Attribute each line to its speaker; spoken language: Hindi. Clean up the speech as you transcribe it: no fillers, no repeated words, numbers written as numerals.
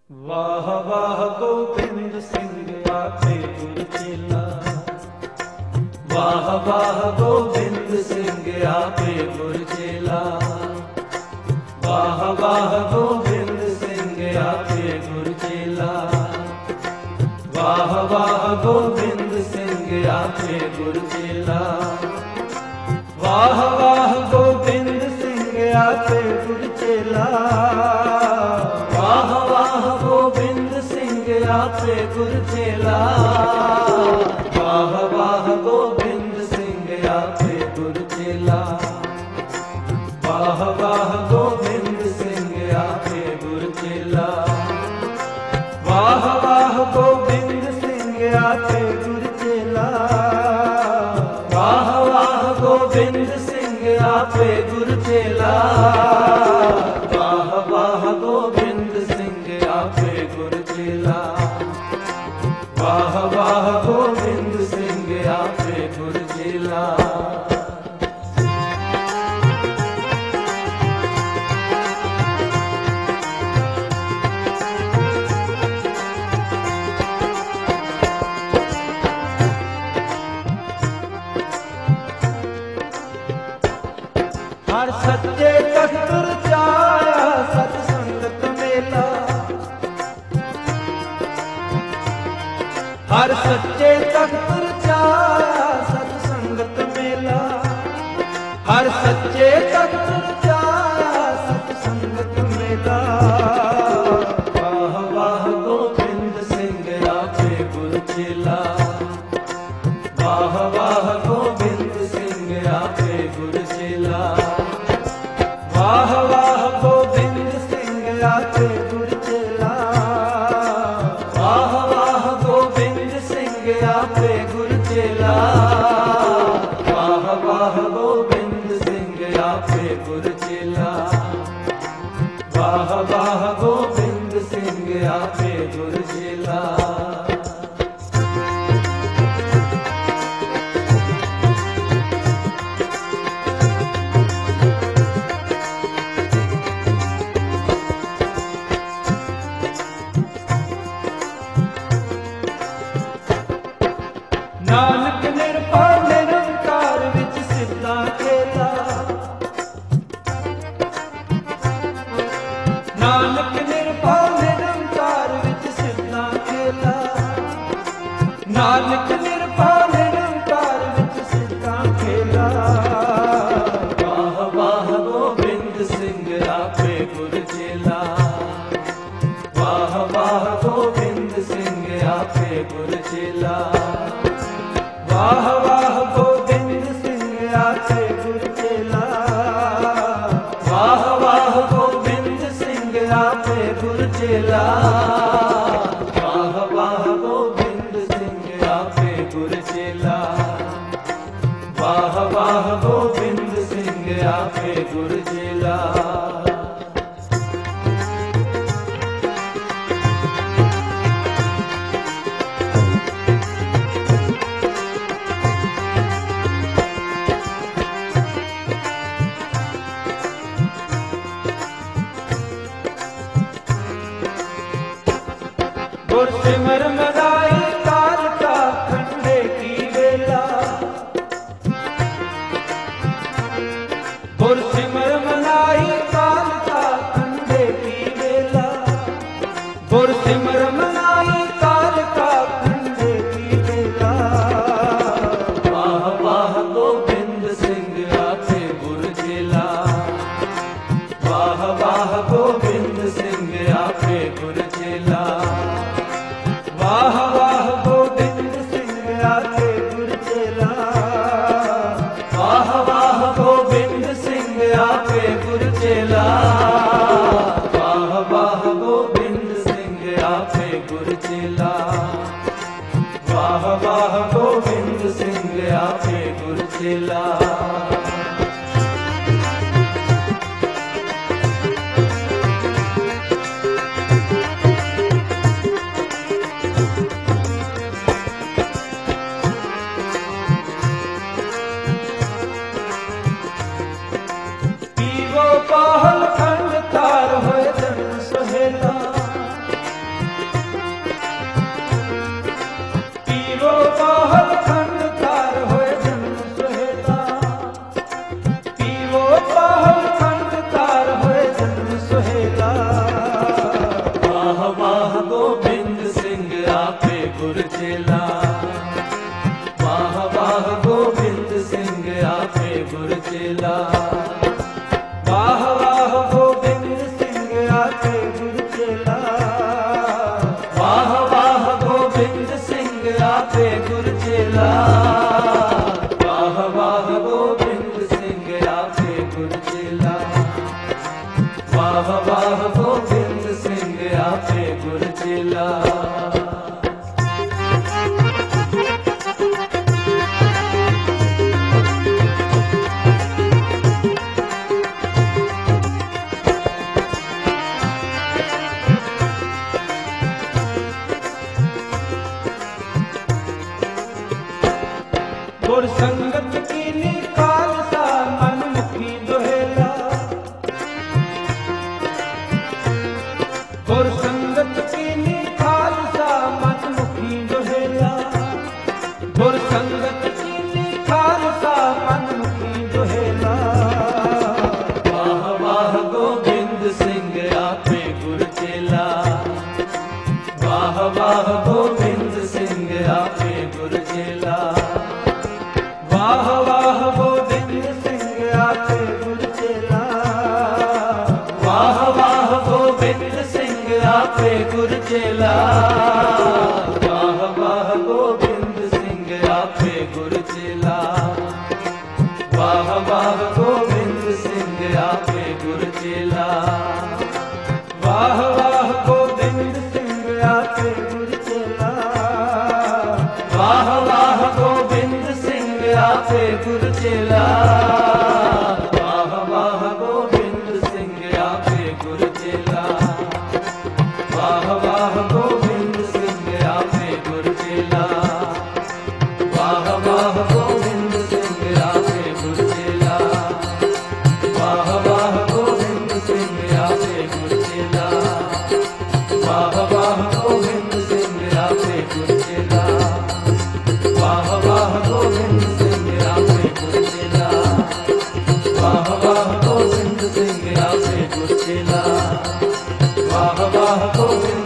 Speaker 1: वाह वाह गोविंद सिंह आपे गुर चेला। वाह वाह गोविंद सिंह आपे गुर चेला। वाह वाह गोविंद सिंह आपे गुर चेला। वाह वाह गोविंद सिंह आपे गुर चेला। वाह वाह गोविंद सिंह आपे गुर चेला। वाह वाह गोविंद सिंह आपे गुर चेला। वाह वाह गोविंद सिंह आपे गुर चेला। वाह वाह गोविंद सिंह आपे गुर चेला। वाह वाह गोविंद सिंह आपे गुर चेला। वाह वाह गोविंद सिंह आपे गुर चेला। वाह वाह गोविंद सिंह आपे गुर चेला। वाह वाह गोविंद सिंह आपे गुर चेला। हर सच्चे तख्तर चाया सत्संगत मेला। हर सच्चे तख्तर चाया सत्संगत मेला। हर सच्चे तख्तर चाया सत्संगत मेला। वाह वाह गोविंद सिंह आपे गुर चेला। वाह वाह गोविंद सिंह आपे गुर चेला। वाह वाह गोविंद सिंह आपे गुर चेला। वाह वाह गोविंद सिंह आपे गुर चेला। वाह वाह गोविंद सिंह आपे गुर चेला। वाह वाह गोविंद सिंह आपे गुर चेला। नानक निर्भय निरंकार विच सिद्धा खेला। नानक निर्भय निरंकार विच सिद्धा खेला। नानक निर्भय निरंकार विच सिद्धा खेला। वाह वाह गोविंद सिंह आपे गुर चेला। वाह वाह गोविंद सिंह आपे गुर चेला। वाह वाह गोविंद सिंह आपे गुर चेला। वाह वाह गोविंद सिंह आपे गुर चेला। वाह वाह गोविंद सिंह आपे गुर चेला। वाह वाह गोविंद सिंह आपे गुर चेला। गुर सिमर मनाई काल का खंडे की बेला। गुर सिमर मनाई काल का खंडे की बेला। गुर सिमर मनाई काल का खंडे की बेला। वाह वाह गोविंद सिंह आपे गुर चेला। वाह वाह गोविंद सिंह आपे गुर चेला। वाह वाह गोविंद सिंह आपे गुर चेला। वाह वाह गोविंद सिंह आपे गुर चेला। वाह वाह गोविंद सिंह आपे गुर चेला। वाह वाह गोविंद सिंह आपे गुर चेला। पहल आपे गुरचेला। वाह वाह गोविंद सिंह आपे गुरचेला। वाह वाह गोविंद सिंह आपे गुरचेला। वाह वाह गोविंद सिंह आपे गुरचेला। वाह वाह गोविंद सिंह आपे गुरचेला। वाह वाह गोविंद सिंह आपे गुरचेला। वाह वाह गोविंद सिंह आपे गुरचेला। वाह वाह गोविंद सिंह आपे गुरचेला। वाह वाह गोविंद सिंह आपे गुरचेला। वाह वाह गोविंद सिंह आपे गुरचेला। वाह वाह गोविंद सिंह आपे गुरचेला। वाह वाह गोविंद सिंह आपे गुरचेला। वाह वाह गोविंद